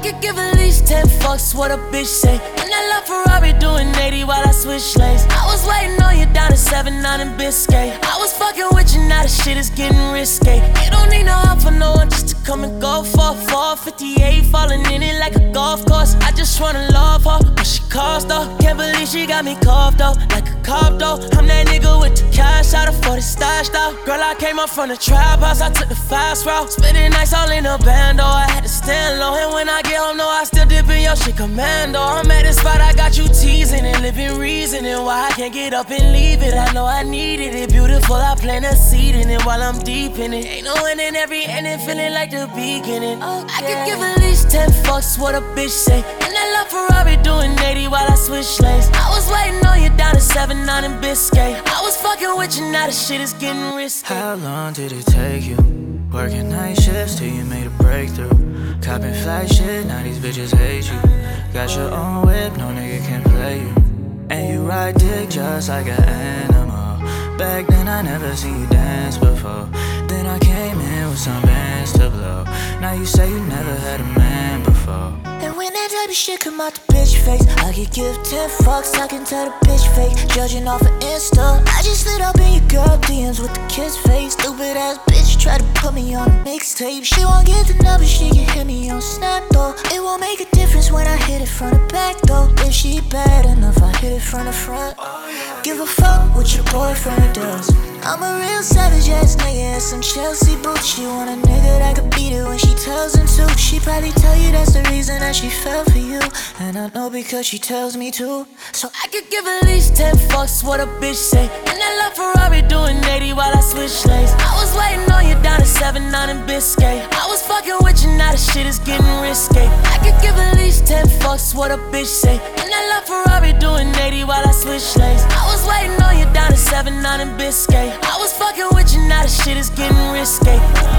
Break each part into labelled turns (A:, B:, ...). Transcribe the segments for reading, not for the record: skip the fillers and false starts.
A: could give at least 10 fucks what a bitch say. And that love Ferrari doing 80 while I switch lanes. I was waiting on you down at 7-9 in Biscay. I was fucking with you, now the shit is getting risky. You don't need no help for no one just to come and go for 458, falling in it like a golf course. I just wanna love her, what she cost though. Can't believe she got me cuffed though, like a cop though. I'm that nigga with the cash out of 40 stashed out. Girl, I came up from the trap house, I took the fast route. Spending nights all in a bando, I had to stand low. And when I get home, no, I still dip in your shit commando. I'm at the spot, I got you teasing and living reasoning why I can't get up and leave it. I know I needed it, beautiful, I plant a seed in it while I'm deep in it. Ain't no end in every ending, feeling like the beginning. I could give at least 10 fucks what a bitch say. And that love Ferrari doing 80 while I switch lanes. I was waiting on you down at 7-9 in Biscay. I was fucking with you, now the shit is getting risky.
B: How long did it take you? Working night shifts till you made a breakthrough. Copping fly shit, now these bitches hate you. Got your own whip, no nigga can play you. And you ride dick just like an animal. Back then I never seen you dance before. Then I came in with some bands to blow. Now you say you never had a man before.
C: And when that type of shit come out the bitch face, I could give 10 fucks, I can tell the bitch fake. Judging off of Insta, I just slid up in your girl DMs with the kiss face. Stupid ass bitch try to put me on a mixtape. She won't get the number, she can hit me on Snap though. It won't make a difference when I hit it from the back though. If she bad enough, I hit it from the front. Give a fuck what your boyfriend does. I'm a real savage ass nigga and some Chelsea boots. She want a nigga that could beat it when she tells him to. She probably tell you that's the reason that she fell for you. And I know because she tells me to.
A: So I could give at least 10 fucks what a bitch say. And that love Ferrari doing 80 while I switch lanes. I was waiting on you down at 7-9 in Biscay. I was fucking with you, now the shit is getting risky. I could give at least 10 fucks what a bitch say. And that love Ferrari doing 80 while I switch lanes. I was waiting on you down at 7-9 in Biscay. I was fucking with you, now the shit is getting risky.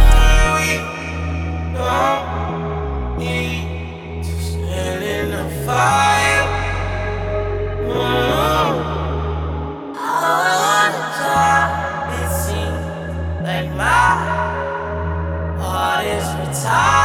D: Stand in the fire. All I wanna die, it seems like my heart is retired.